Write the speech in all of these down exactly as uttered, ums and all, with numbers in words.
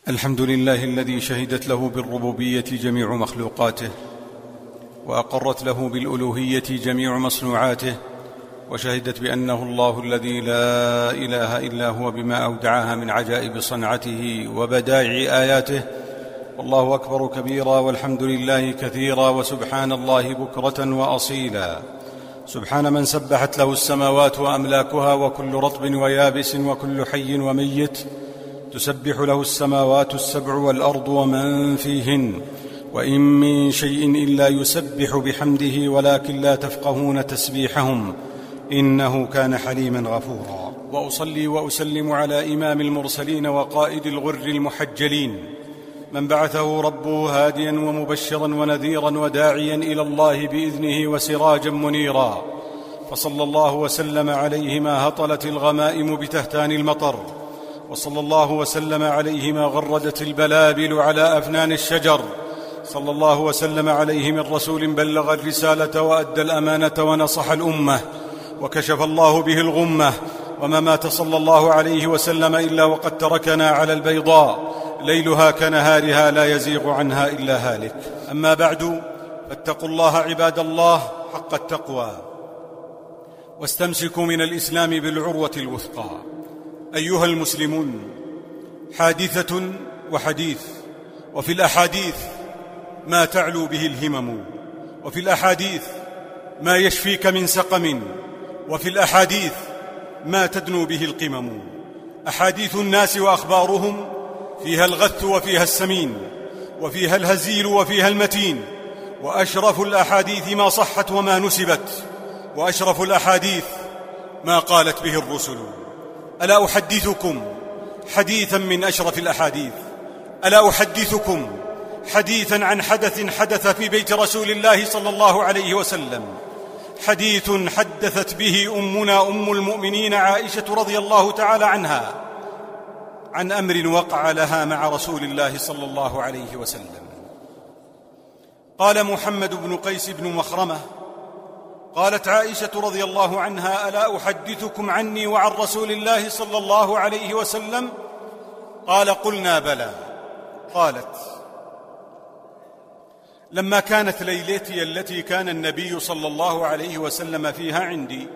الحمد لله الذي شهدت له بالربوبية جميع مخلوقاته، وأقرت له بالألوهية جميع مصنوعاته، وشهدت بأنه الله الذي لا إله إلا هو بما أودعها من عجائب صنعته وبدائع آياته. والله أكبر كبيرا، والحمد لله كثيرا، وسبحان الله بكرة وأصيلا. سبحان من سبحت له السماوات وأملاكها وكل رطب ويابس وكل حي وميت، تسبح له السماوات السبع والأرض ومن فيهن، وإن من شيء إلا يسبح بحمده ولكن لا تفقهون تسبيحهم، إنه كان حليما غفورا. وأصلي وأسلم على إمام المرسلين وقائد الغر المحجلين، من بعثه ربه هاديا ومبشرا ونذيرا وداعيا إلى الله بإذنه وسراجا منيرا، فصلى الله وسلم عليه ما هطلت الغمائم بتهتان المطر، وصلى الله وسلم عليه ما غردت البلابل على أفنان الشجر، صلى الله وسلم عليه من رسول بلغ الرسالة وأدى الأمانة ونصح الأمة وكشف الله به الغمة، وما مات صلى الله عليه وسلم إلا وقد تركنا على البيضاء ليلها كنهارها لا يزيغ عنها إلا هالك. أما بعد، فاتقوا الله عباد الله حق التقوى، واستمسكوا من الإسلام بالعروة الوثقى. أيها المسلمون، حادثة وحديث، وفي الأحاديث ما تعلو به الهمم، وفي الأحاديث ما يشفيك من سقم، وفي الأحاديث ما تدنو به القمم. أحاديث الناس وأخبارهم فيها الغث وفيها السمين، وفيها الهزيل وفيها المتين، وأشرف الأحاديث ما صحت وما نسبت، وأشرف الأحاديث ما قالت به الرسل. ألا أحدثكم حديثا من أشرف الأحاديث؟ ألا أحدثكم حديثا عن حدث حدث في بيت رسول الله صلى الله عليه وسلم، حديث حدثت به أمنا أم المؤمنين عائشة رضي الله تعالى عنها عن أمر وقع لها مع رسول الله صلى الله عليه وسلم. قال محمد بن قيس بن مخرمة: قالت عائشة رضي الله عنها: ألا أحدثكم عني وعن رسول الله صلى الله عليه وسلم؟ قال: قلنا بلى. قالت: لما كانت ليلتي التي كان النبي صلى الله عليه وسلم فيها عندي،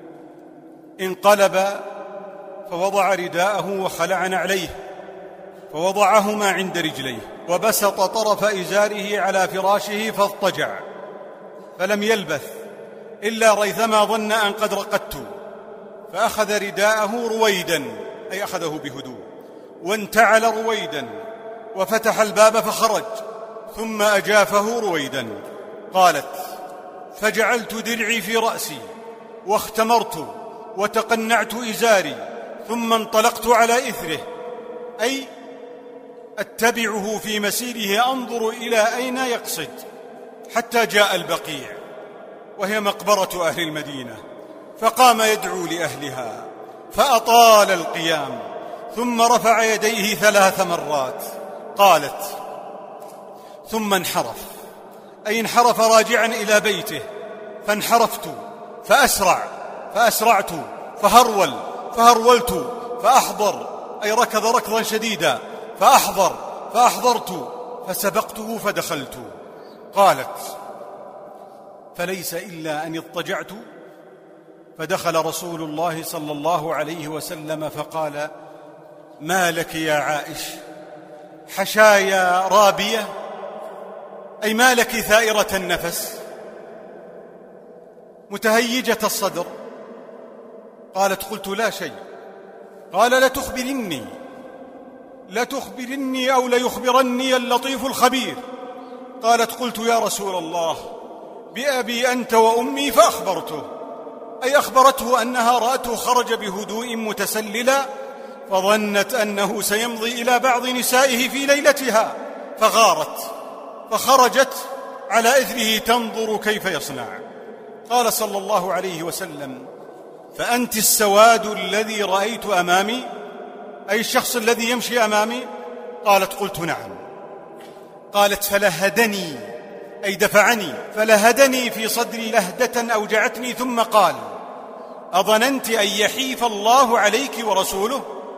انقلب فوضع رداءه وخلع نعليه فوضعهما عند رجليه، وبسط طرف إزاره على فراشه فاضطجع، فلم يلبث إلا ريثما ظن أن قد رقدت، فأخذ رداءه رويدا، أي أخذه بهدوء، وانتعل رويدا، وفتح الباب فخرج، ثم أجافه رويدا. قالت: فجعلت درعي في رأسي واختمرت وتقنعت إزاري، ثم انطلقت على إثره، أي أتبعه في مسيره أنظر إلى أين يقصد، حتى جاء البقيع، وهي مقبرة أهل المدينة، فقام يدعو لأهلها فأطال القيام، ثم رفع يديه ثلاث مرات. قالت: ثم انحرف، أي انحرف راجعا إلى بيته، فانحرفت فأسرع فأسرعت فهرول فهرولت فأحضر، أي ركض ركضا شديدا، فأحضر فأحضرت فسبقته فدخلت. قالت: فليس إلا أن اضطجعت، فدخل رسول الله صلى الله عليه وسلم فقال: ما لك يا عائش؟ حشايا رابية، أي ما لك ثائرة النفس متهيجة الصدر؟ قالت: قلت: لا شيء. قال: لتخبرني لتخبرني أو ليخبرني اللطيف الخبير. قالت: قلت: يا رسول الله، بأبي أنت وأمي. فأخبرته، أي أخبرته أنها رأته خرج بهدوء متسللا، فظنت أنه سيمضي إلى بعض نسائه في ليلتها، فغارت فخرجت على إثره تنظر كيف يصنع. قال صلى الله عليه وسلم: فأنت السواد الذي رأيت أمامي، أي الشخص الذي يمشي أمامي؟ قالت: قلت: نعم. قالت: فلهدني، أي دفعني، فلهدني في صدري لهدة أوجعتني، ثم قال: أظننت أن يحيف الله عليك ورسوله؟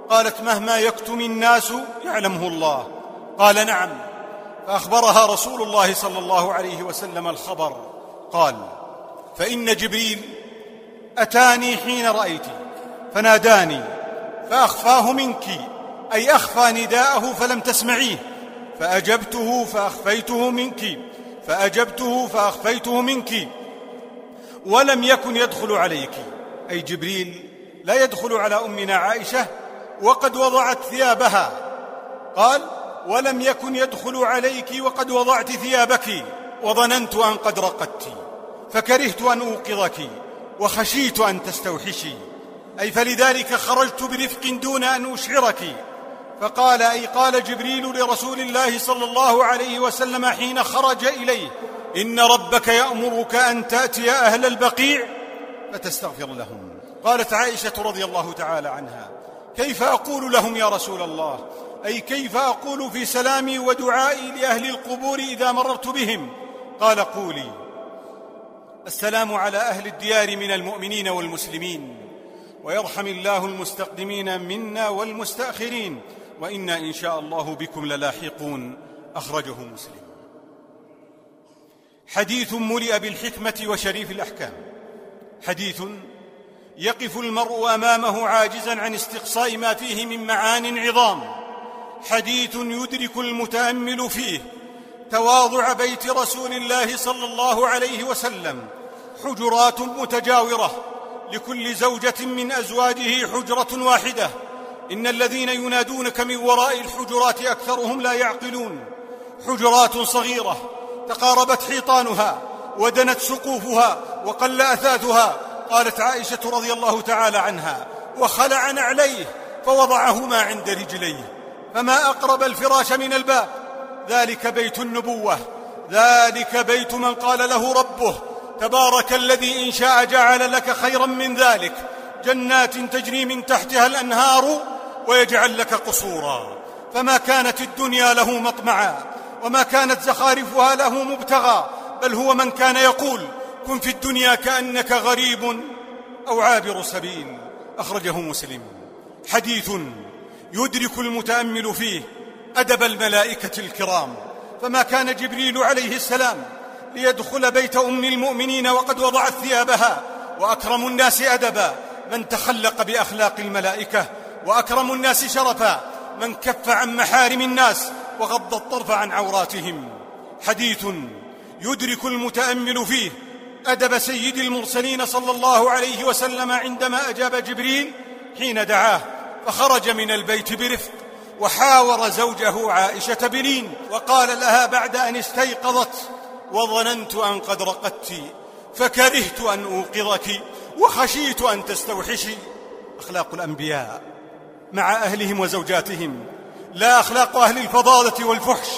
قالت: مهما يكتم الناس يعلمه الله. قال: نعم. فأخبرها رسول الله صلى الله عليه وسلم الخبر. قال: فإن جبريل أتاني حين رأيتي فناداني فأخفاه منك، أي أخفى نداءه فلم تسمعيه، فأجبته فأخفيته منك فأجبته فأخفيته منك ولم يكن يدخل عليك، أي جبريل لا يدخل على أمنا عائشة وقد وضعت ثيابها. قال: ولم يكن يدخل عليك وقد وضعت ثيابك، وظننت أن قد رقدت فكرهت أن أوقظك وخشيت أن تستوحشي، أي فلذلك خرجت برفق دون أن أشعرك. فقال، أي قال جبريل لرسول الله صلى الله عليه وسلم حين خرج إليه: إن ربك يأمرك أن تأتي أهل البقيع فتستغفر لهم. قالت عائشة رضي الله تعالى عنها: كيف أقول لهم يا رسول الله؟ أي كيف أقول في سلامي ودعائي لأهل القبور إذا مررت بهم؟ قال: قولي: السلام على أهل الديار من المؤمنين والمسلمين، ويرحم الله المستقدمين منا والمستأخرين، وإنا إن شاء الله بكم للاحقون. أخرجه مسلم. حديث ملئ بالحكمة وشريف الأحكام، حديث يقف المرء أمامه عاجزا عن استقصاء ما فيه من معان عظام، حديث يدرك المتأمل فيه تواضع بيت رسول الله صلى الله عليه وسلم، حجرات متجاورة لكل زوجة من أزواجه حجرة واحدة. إن الذين ينادونك من وراء الحجرات أكثرهم لا يعقلون. حجرات صغيرة تقاربت حيطانها ودنت سقوفها وقل أثاثها. قالت عائشة رضي الله تعالى عنها: وخلع نعليه فوضعهما عند رجليه، فما أقرب الفراش من الباب. ذلك بيت النبوة، ذلك بيت من قال له ربه: تبارك الذي إن شاء جعل لك خيرا من ذلك جنات تجري من تحتها الأنهار ويجعل لك قصورا. فما كانت الدنيا له مطمعا، وما كانت زخارفها له مبتغى، بل هو من كان يقول: كن في الدنيا كأنك غريب أو عابر سبيل. أخرجه مسلم. حديث يدرك المتأمل فيه أدب الملائكة الكرام، فما كان جبريل عليه السلام ليدخل بيت أم المؤمنين وقد وضعت ثيابها. وأكرم الناس أدبا من تخلق بأخلاق الملائكة، وأكرم الناس شرفا من كف عن محارم الناس وغض الطرف عن عوراتهم. حديث يدرك المتأمل فيه أدب سيد المرسلين صلى الله عليه وسلم عندما أجاب جبريل حين دعاه فخرج من البيت برفق، وحاور زوجه عائشة بلين، وقال لها بعد أن استيقظت: وظننت أن قد رقدت فكرهت أن أوقظك وخشيت أن تستوحشي. أخلاق الأنبياء مع أهلهم وزوجاتهم، لا أخلاق أهل الفضالة والفحش.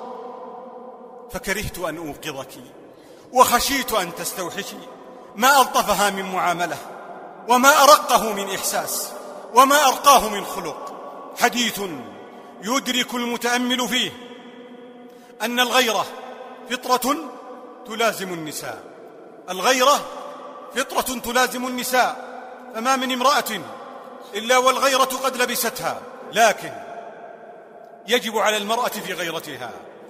فكرهت أن أوقظك وخشيت أن تستوحشي. ما ألطفها من معاملة، وما أرقه من إحساس، وما أرقاه من خلق. حديث يدرك المتأمل فيه أن الغيرة فطرة تلازم النساء. الغيرة فطرة تلازم النساء، فما من امرأة إلا والغيرة قد لبستها، لكن يجب على المرأة في غيرتها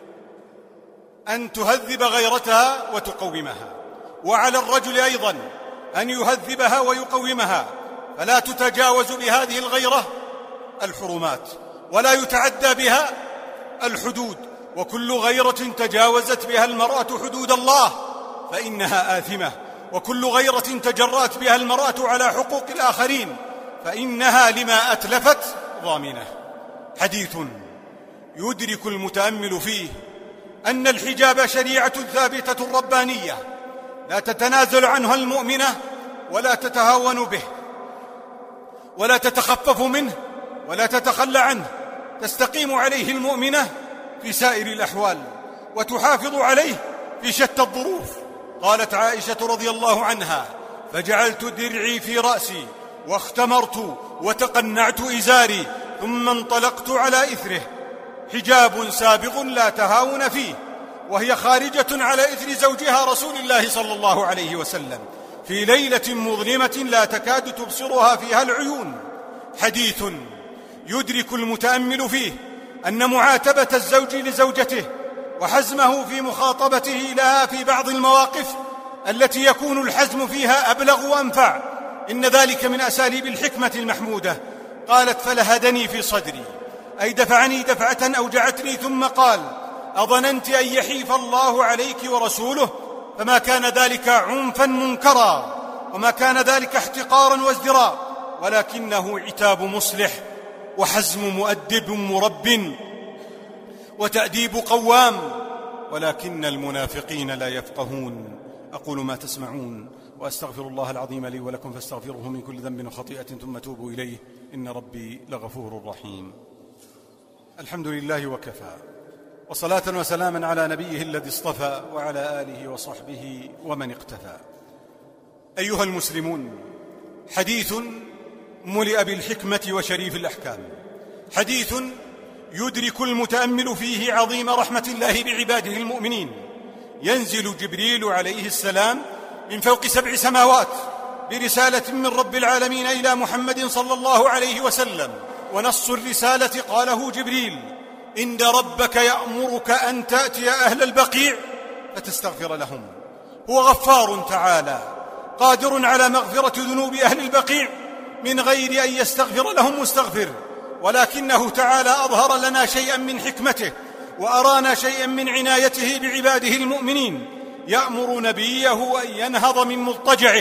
أن تهذب غيرتها وتقومها، وعلى الرجل أيضا أن يهذبها ويقومها، فلا تتجاوز بهذه الغيرة الحرمات ولا يتعدى بها الحدود. وكل غيرة تجاوزت بها المرأة حدود الله فإنها آثمة، وكل غيرة تجرأت بها المرأة على حقوق الآخرين فإنها لما أتلفت ضامنة. حديث يدرك المتأمل فيه أن الحجاب شريعة ثابتة ربانية لا تتنازل عنها المؤمنة ولا تتهاون به ولا تتخفف منه ولا تتخلى عنه، تستقيم عليه المؤمنة في سائر الأحوال وتحافظ عليه في شتى الظروف. قالت عائشة رضي الله عنها: فجعلت درعي في رأسي واختمرت وتقنعت إزاري ثم انطلقت على إثره. حجاب سابغ لا تهاون فيه، وهي خارجة على إثر زوجها رسول الله صلى الله عليه وسلم في ليلة مظلمة لا تكاد تبصرها فيها العيون. حديث يدرك المتأمل فيه أن معاتبة الزوج لزوجته وحزمه في مخاطبته لها في بعض المواقف التي يكون الحزم فيها أبلغ وأنفع، إن ذلك من أساليب الحكمة المحمودة. قالت: فلهدني في صدري، أي دفعني دفعة أوجعتني، ثم قال: أظننت أن يحيف الله عليك ورسوله؟ فما كان ذلك عنفا منكرا، وما كان ذلك احتقارا وازدراء، ولكنه عتاب مصلح، وحزم مؤدب مرب، وتأديب قوام، ولكن المنافقين لا يفقهون. أقول ما تسمعون، وأستغفر الله العظيم لي ولكم فاستغفروه من كل ذنب وخطيئة ثم توبوا إليه، إن ربي لغفور رحيم. الحمد لله وكفى، وصلاة وسلاما على نبيه الذي اصطفى، وعلى آله وصحبه ومن اقتفى. أيها المسلمون، حديث ملئ بالحكمة وشريف الأحكام، حديث يدرك المتأمل فيه عظيم رحمة الله بعباده المؤمنين. ينزل جبريل عليه السلام من فوق سبع سماوات برسالة من رب العالمين إلى محمد صلى الله عليه وسلم، ونص الرسالة قاله جبريل: إن ربك يأمرك أن تأتي أهل البقيع فتستغفر لهم. هو غفار تعالى قادر على مغفرة ذنوب أهل البقيع من غير أن يستغفر لهم مستغفر، ولكنه تعالى أظهر لنا شيئا من حكمته وأرانا شيئا من عنايته بعباده المؤمنين. يأمر نبيه أن ينهض من مضطجعه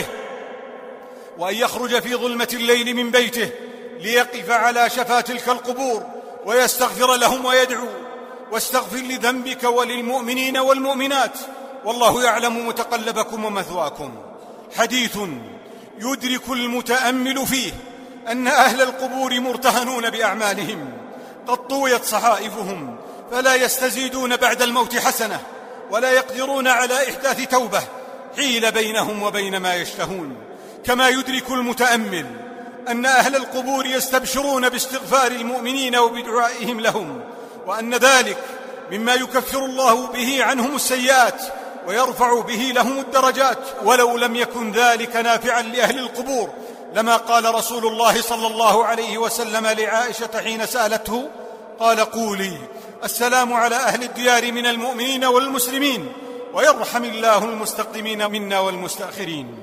وأن يخرج في ظلمة الليل من بيته ليقف على شفا تلك القبور ويستغفر لهم ويدعو: واستغفر لذنبك وللمؤمنين والمؤمنات والله يعلم متقلبكم ومثواكم. حديث يدرك المتأمل فيه أن أهل القبور مرتهنون بأعمالهم، قد طويت صحائفهم فلا يستزيدون بعد الموت حسنة، ولا يقدرون على إحداث توبة، حيل بينهم وبين ما يشتهون. كما يدرك المتأمل أن أهل القبور يستبشرون باستغفار المؤمنين وبدعائهم لهم، وأن ذلك مما يكفر الله به عنهم السيئات ويرفع به لهم الدرجات. ولو لم يكن ذلك نافعا لأهل القبور لما قال رسول الله صلى الله عليه وسلم لعائشة حين سألته، قال: قولي السلام على أهل الديار من المؤمنين والمسلمين، ويرحم الله المستقدمين منا والمستأخرين.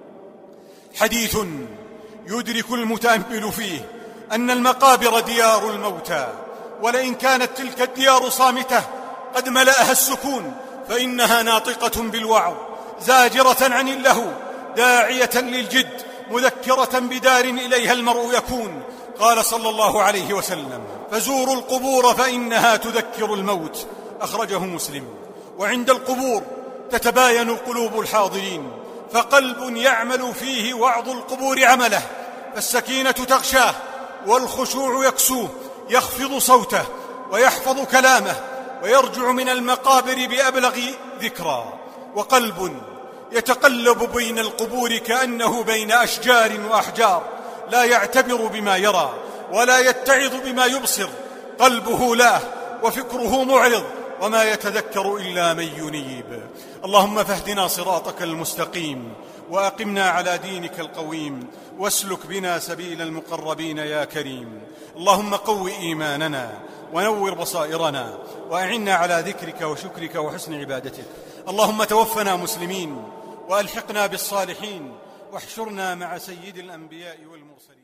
حديث يدرك المتأمل فيه أن المقابر ديار الموتى، ولئن كانت تلك الديار صامتة قد ملأها السكون فإنها ناطقة بالوعظ، زاجرة عن اللهو، داعية للجد، مذكرة بدار إليها المرء يكون. قال صلى الله عليه وسلم: فزوروا القبور فإنها تذكر الموت، أخرجه مسلم. وعند القبور تتباين قلوب الحاضرين، فقلب يعمل فيه وعظ القبور عمله، فالسكينة تغشاه والخشوع يكسوه، يخفض صوته ويحفظ كلامه، ويرجع من المقابر بأبلغ ذكرى. وقلب يتقلب بين القبور كأنه بين أشجار وأحجار، لا يعتبر بما يرى ولا يتعظ بما يبصر، قلبه لاه وفكره معرض، وما يتذكر إلا من ينيب. اللهم فاهدنا صراطك المستقيم، وأقمنا على دينك القويم، واسلك بنا سبيل المقربين يا كريم. اللهم قو إيماننا ونور بصائرنا، وأعنا على ذكرك وشكرك وحسن عبادتك. اللهم توفنا مسلمين، وألحقنا بالصالحين، واحشرنا مع سيد الأنبياء والمرسلين.